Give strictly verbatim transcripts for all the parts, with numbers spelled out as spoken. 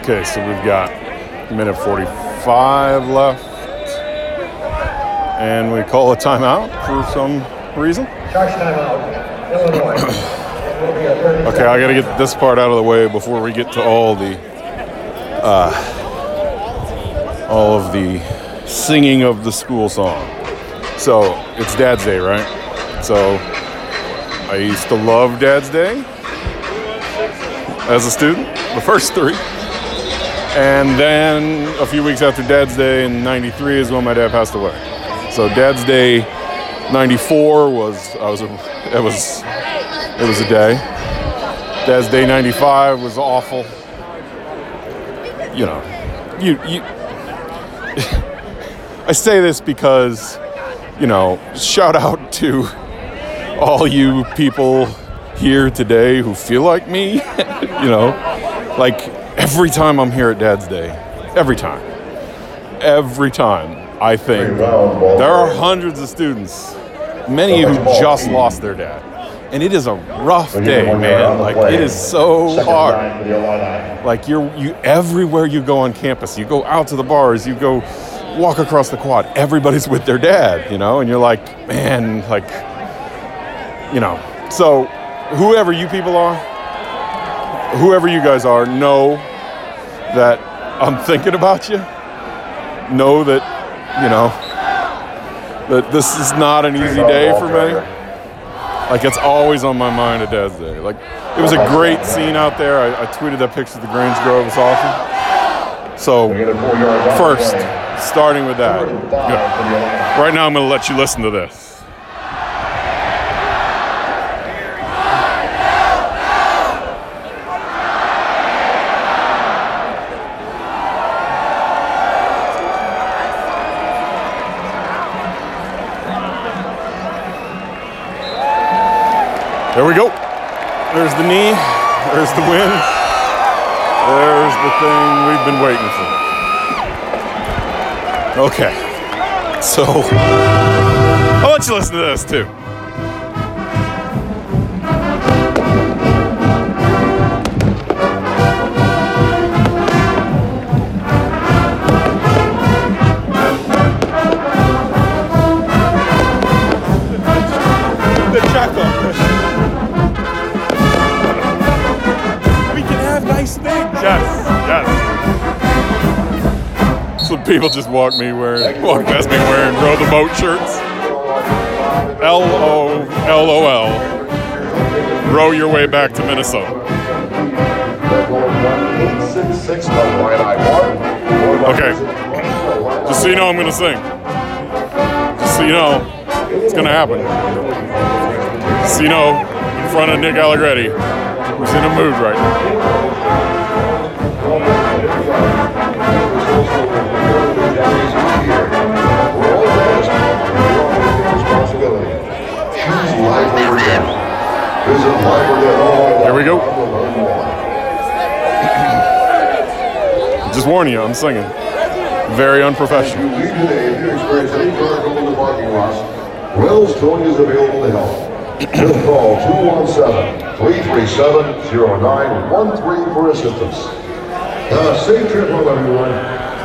Okay, so we've got a minute forty-five left. And we call a timeout for some reason. Sharks timeout, Illinois. Okay, I gotta get this part out of the way before we get to all the, uh, all of the singing of the school song. So it's Dad's Day, right? So I used to love Dad's Day as a student, the first three. And then a few weeks after Dad's Day in ninety-three is when my dad passed away. So Dad's Day ninety-four was I was a, it was it was a day. Dad's Day ninety-five was awful. You know, you you. I say this because, you know, shout out to all you people here today who feel like me. You know, like every time I'm here at Dad's Day, every time, every time. I think there are hundreds of students, many who just lost their dad. And it is a rough day, man. Like, it is so hard. Like, you're you everywhere you go on campus, you go out to the bars, you go walk across the quad, everybody's with their dad, you know? And you're like, man, like, you know. So, whoever you people are, whoever you guys are, know that I'm thinking about you. Know that, you know, that this is not an easy day for me. Like, it's always on my mind at Dad's Day. Like, it was a great scene out there. I, I tweeted that picture of the Grange Grove. It's awesome. So, first, starting with that. Good. Right now, I'm going to let you listen to this. There we go. There's the knee. There's the win. There's the thing we've been waiting for. Okay. So, I'll let you listen to this too. The chuckle. Yes, yes. Some people just walk me wearing, walk past me wearing Row the Boat shirts. L O L O L. Row your way back to Minnesota. Okay. Just so you know, I'm gonna sing. Just so you know, it's gonna happen. Just so you know, in front of Nick Allegretti, who's in a mood right now. Here we go. Just warning you, I'm singing. Very unprofessional. If you leave today, if you experience any trouble in the parking lots, Wells Towing is available to help. Just call two one seven, three three seven, zero nine one three for assistance. Uh, safe trip home, everyone.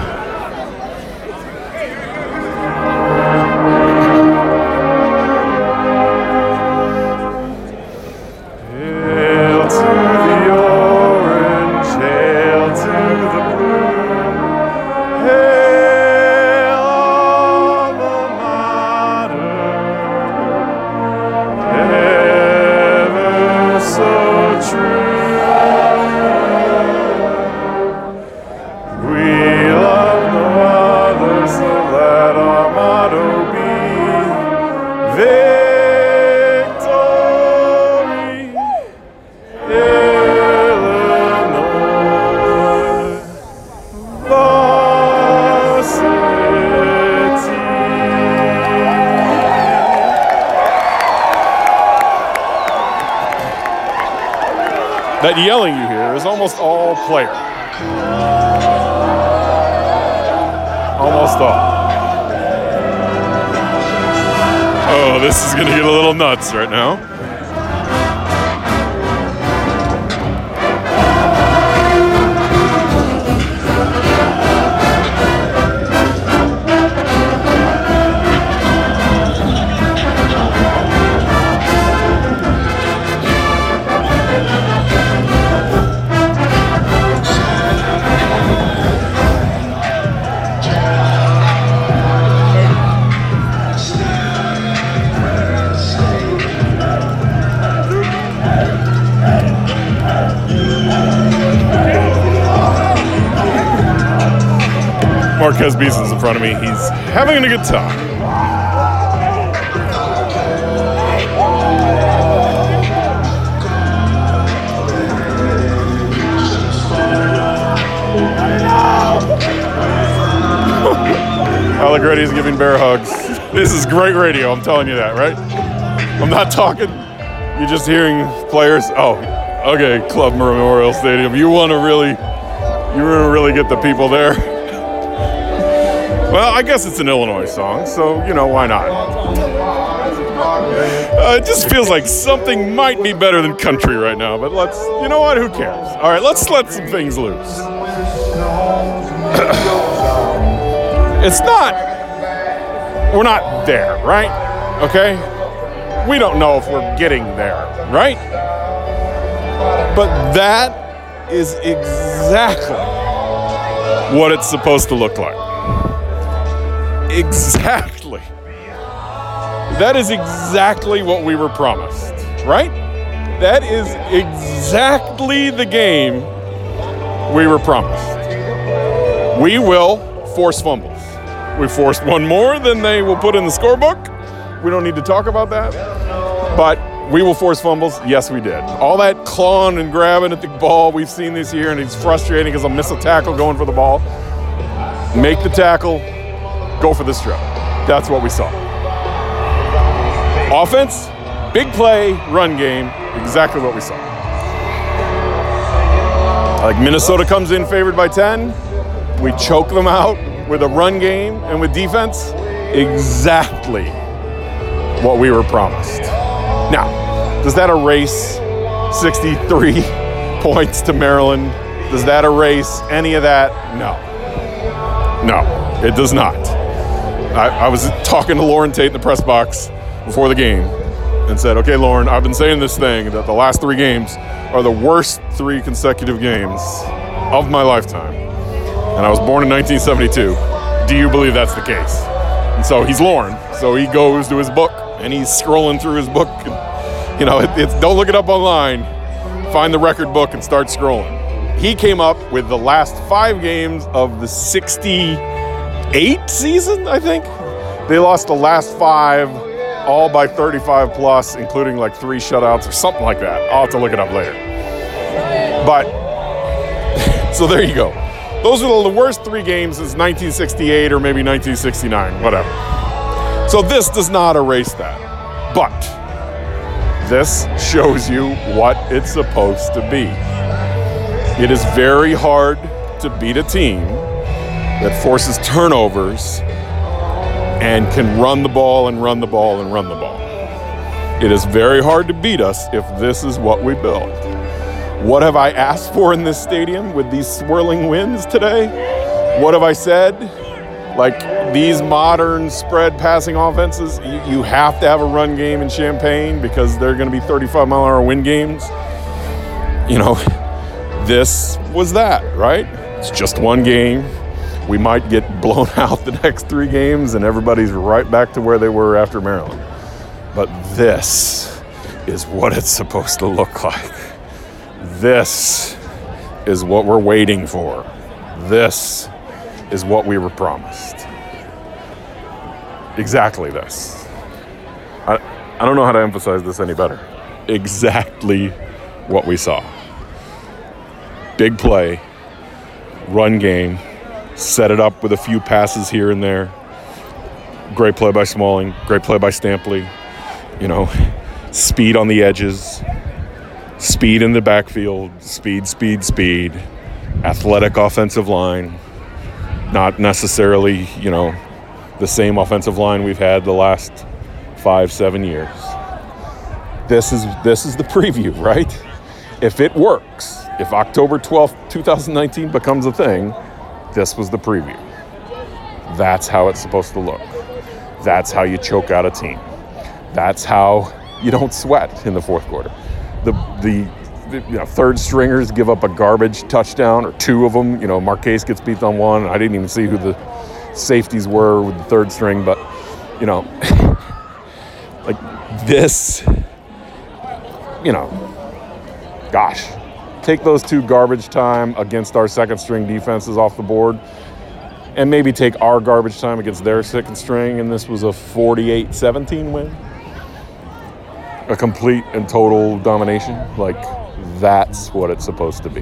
That yelling you hear is almost all player. Almost all. Oh, this is gonna get a little nuts right now. Marquez Beason's in front of me. He's having a good time. Allegretti's giving bear hugs. This is great radio, I'm telling you that, right? I'm not talking. You're just hearing players. Oh, okay, Club Memorial Stadium. You want to really, you want to really get the people there. Well, I guess it's an Illinois song, so, you know, why not? Uh, it just feels like something might be better than country right now, but let's, you know what, who cares? All right, let's let some things loose. It's not, we're not there, right? Okay? We don't know if we're getting there, right? But that is exactly what it's supposed to look like. Exactly. That is exactly what we were promised, right? That is exactly the game we were promised. We will force fumbles. We forced one more than they will put in the scorebook. We don't need to talk about that. But we will force fumbles. Yes, we did. All that clawing and grabbing at the ball we've seen this year, and it's frustrating because I'll miss a tackle going for the ball. Make the tackle, go for the strip. That's what we saw. Offense, big play, run game, exactly what we saw. Like Minnesota comes in favored by ten, we choke them out with a run game and with defense, exactly what we were promised. Now, does that erase sixty-three points to Maryland? Does that erase any of that? No. No, it does not. I, I was talking to Lauren Tate in the press box before the game and said, okay, Lauren, I've been saying this thing that the last three games are the worst three consecutive games of my lifetime. And I was born in nineteen seventy-two. Do you believe that's the case? And so he's Lauren. So he goes to his book and he's scrolling through his book. And, you know, it, it's, don't look it up online. Find the record book and start scrolling. He came up with the last five games of the sixty-eight season, I think. They lost the last five, all by thirty-five plus, including like three shutouts or something like that. I'll have to look it up later. But, so there you go. Those are the worst three games since nineteen sixty-eight or maybe nineteen sixty-nine, whatever. So this does not erase that. But this shows you what it's supposed to be. It is very hard to beat a team that forces turnovers and can run the ball and run the ball and run the ball. It is very hard to beat us if this is what we build. What have I asked for in this stadium with these swirling winds today? What have I said? Like, these modern spread passing offenses, you, you have to have a run game in Champaign because they're going to be thirty-five mile an hour wind games. You know, this was that, right? It's just one game. We might get blown out the next three games and everybody's right back to where they were after Maryland. But this is what it's supposed to look like. This is what we're waiting for. This is what we were promised. Exactly this. I, I don't know how to emphasize this any better. Exactly what we saw. Big play, run game, set it up with a few passes here and there. Great play by Smalling, great play by Stampley. You know, speed on the edges. Speed in the backfield, speed, speed, speed, athletic offensive line, not necessarily, you know, the same offensive line we've had the last five, seven years. This is this is the preview, right? If it works, if October twelfth, twenty nineteen becomes a thing, this was the preview. That's how it's supposed to look. That's how you choke out a team. That's how you don't sweat in the fourth quarter. The the, the you know, third stringers give up a garbage touchdown, or two of them. You know, Marquez gets beat on one. I didn't even see who the safeties were with the third string, but you know, like this, you know, gosh, take those two garbage time against our second string defenses off the board, and maybe take our garbage time against their second string, and this was a forty-eight seventeen win. A complete and total domination. Like, that's what it's supposed to be.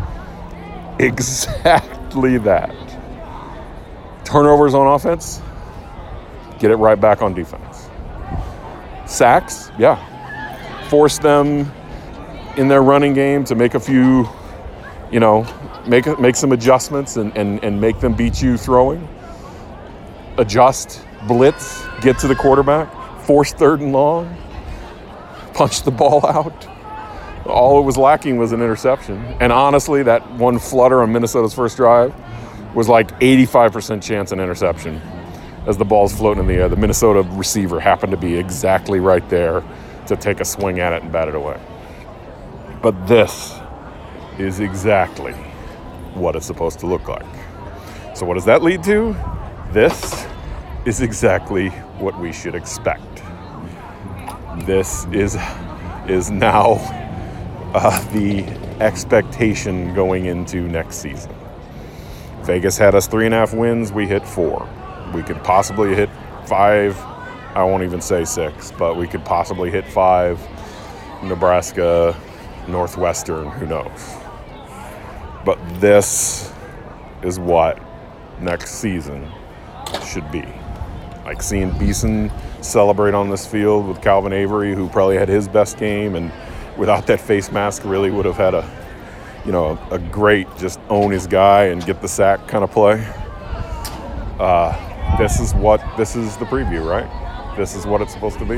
Exactly that. Turnovers on offense, get it right back on defense. Sacks, yeah. Force them in their running game to make a few, you know, make make some adjustments and, and, and make them beat you throwing. Adjust, blitz, get to the quarterback, force third and long, punch the ball out. All it was lacking was an interception. And honestly, that one flutter on Minnesota's first drive was like eighty-five percent chance an interception. As the ball's floating in the air, the Minnesota receiver happened to be exactly right there to take a swing at it and bat it away. But this is exactly what it's supposed to look like. So what does that lead to? This is exactly what we should expect. This is is now uh, the expectation going into next season. Vegas had us three and a half wins. We hit four. We could possibly hit five. I won't even say six, but we could possibly hit five. Nebraska, Northwestern, who knows? But this is what next season should be. Like seeing Beeson celebrate on this field with Calvin Avery, who probably had his best game, and without that face mask really would have had a, you know, a great just own his guy and get the sack kind of play. Uh, this is what, this is the preview, right? This is what it's supposed to be.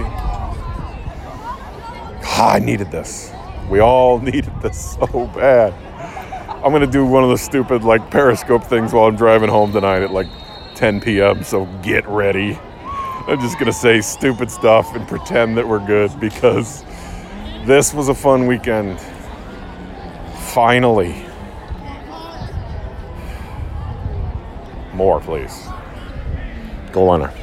God, I needed this. We all needed this so bad. I'm going to do one of the stupid, like, Periscope things while I'm driving home tonight at, like, ten p.m., so get ready. I'm just going to say stupid stuff and pretend that we're good because this was a fun weekend. Finally. More, please. Go Leonard.